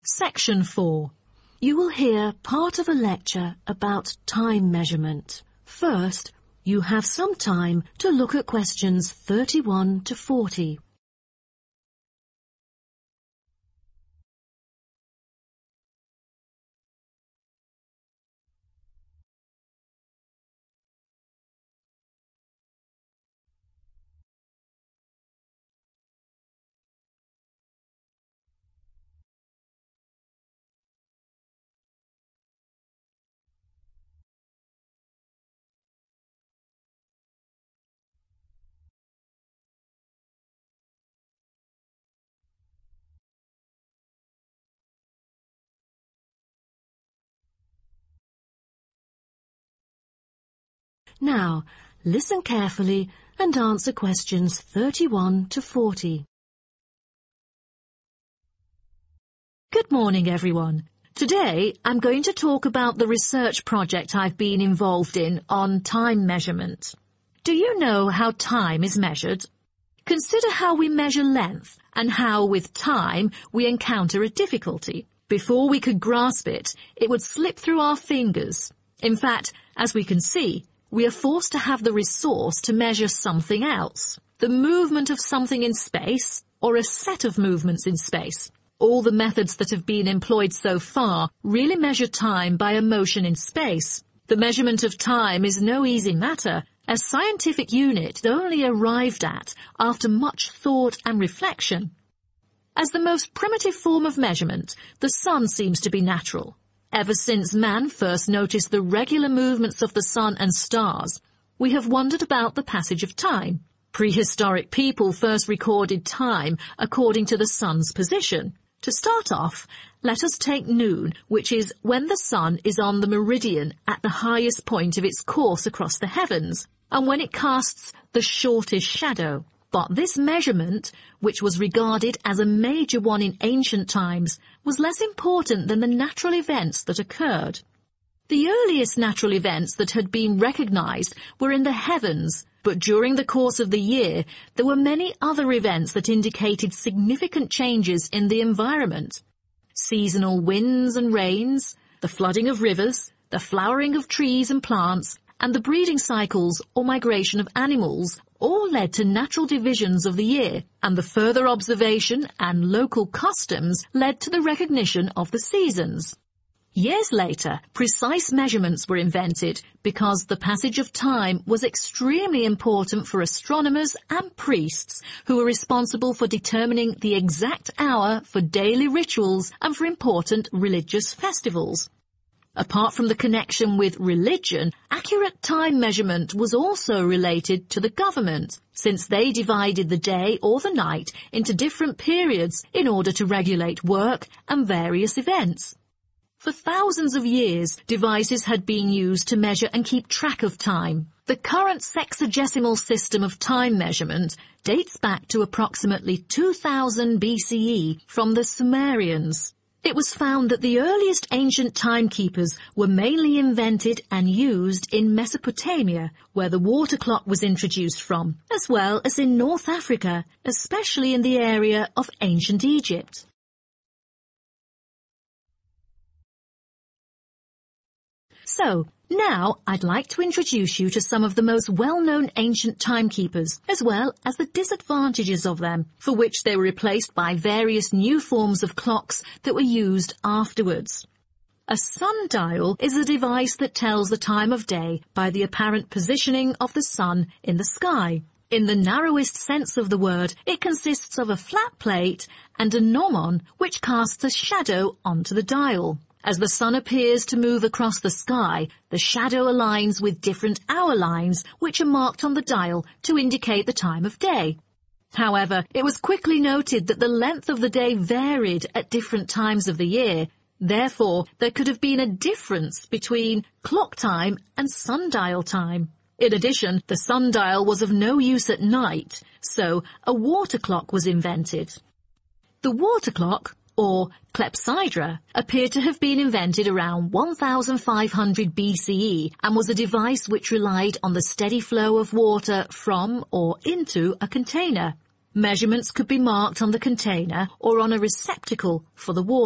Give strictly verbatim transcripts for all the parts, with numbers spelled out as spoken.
Section four. You will hear part of a lecture about time measurement. First, you have some time to look at questions thirty-one to forty. Now, listen carefully and answer questions thirty-one to forty. Good morning, everyone. Today, I'm going to talk about the research project I've been involved in on time measurement. Do you know how time is measured? Consider how we measure length and how, with time, we encounter a difficulty. Before we could grasp it, it would slip through our fingers. In fact, as we can see, we are forced to have the resource to measure something else, the movement of something in space or a set of movements in space. All the methods that have been employed so far really measure time by a motion in space. The measurement of time is no easy matter, a scientific unit only arrived at after much thought and reflection. As the most primitive form of measurement, the sun seems to be natural. Ever since man first noticed the regular movements of the sun and stars, we have wondered about the passage of time. Prehistoric people first recorded time according to the sun's position. To start off, let us take noon, which is when the sun is on the meridian at the highest point of its course across the heavens, and when it casts the shortest shadow. But this measurement, which was regarded as a major one in ancient times, was less important than the natural events that occurred. The earliest natural events that had been recognized were in the heavens, but during the course of the year there were many other events that indicated significant changes in the environment. Seasonal winds and rains, the flooding of rivers, the flowering of trees and plants, and the breeding cycles or migration of animals all led to natural divisions of the year, and the further observation and local customs led to the recognition of the seasons. Years later, precise measurements were invented because the passage of time was extremely important for astronomers and priests who were responsible for determining the exact hour for daily rituals and for important religious festivals. Apart from the connection with religion, accurate time measurement was also related to the government, since they divided the day or the night into different periods in order to regulate work and various events. For thousands of years, devices had been used to measure and keep track of time. The current sexagesimal system of time measurement dates back to approximately two thousand B C E from the Sumerians. It was found that the earliest ancient timekeepers were mainly invented and used in Mesopotamia, where the water clock was introduced from, as well as in North Africa, especially in the area of ancient Egypt. So, now I'd like to introduce you to some of the most well-known ancient timekeepers, as well as the disadvantages of them, for which they were replaced by various new forms of clocks that were used afterwards. A sundial is a device that tells the time of day by the apparent positioning of the sun in the sky. In the narrowest sense of the word, it consists of a flat plate and a gnomon which casts a shadow onto the dial. As the sun appears to move across the sky, the shadow aligns with different hour lines which are marked on the dial to indicate the time of day. However, it was quickly noted that the length of the day varied at different times of the year. Therefore, there could have been a difference between clock time and sundial time. In addition, the sundial was of no use at night, so a water clock was invented. The water clock, or clepsydra, appeared to have been invented around one thousand five hundred B C E and was a device which relied on the steady flow of water from or into a container. Measurements could be marked on the container or on a receptacle for the water.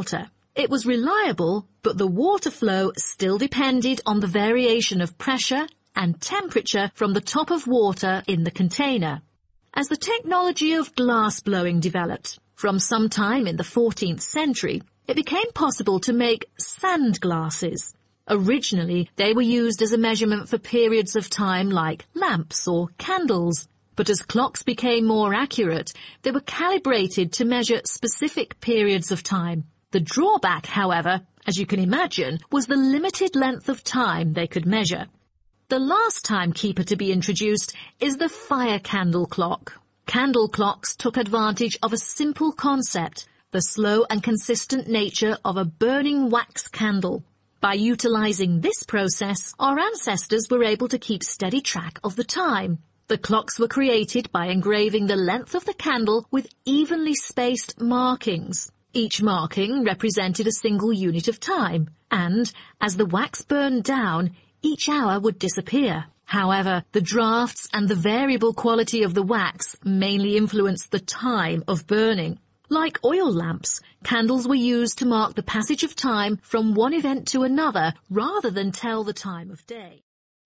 It was reliable, but the water flow still depended on the variation of pressure and temperature from the top of water in the container. As the technology of glass blowing developed, from some time in the fourteenth century, it became possible to make sand glasses. Originally, they were used as a measurement for periods of time like lamps or candles. But as clocks became more accurate, they were calibrated to measure specific periods of time. The drawback, however, as you can imagine, was the limited length of time they could measure. The last timekeeper to be introduced is the fire candle clock. Candle clocks took advantage of a simple concept, the slow and consistent nature of a burning wax candle. By utilizing this process, our ancestors were able to keep steady track of the time. The clocks were created by engraving the length of the candle with evenly spaced markings. Each marking represented a single unit of time, and, as the wax burned down, each hour would disappear. However, the drafts and the variable quality of the wax mainly influenced the time of burning. Like oil lamps, candles were used to mark the passage of time from one event to another rather than tell the time of day.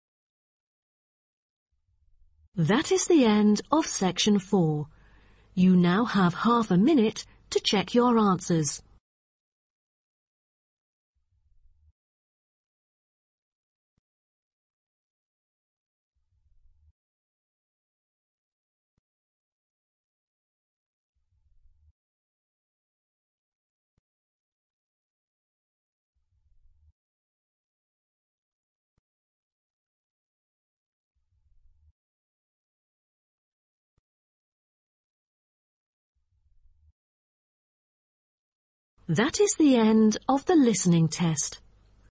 That is the end of section four. You now have half a minute to check your answers. That is the end of the listening test.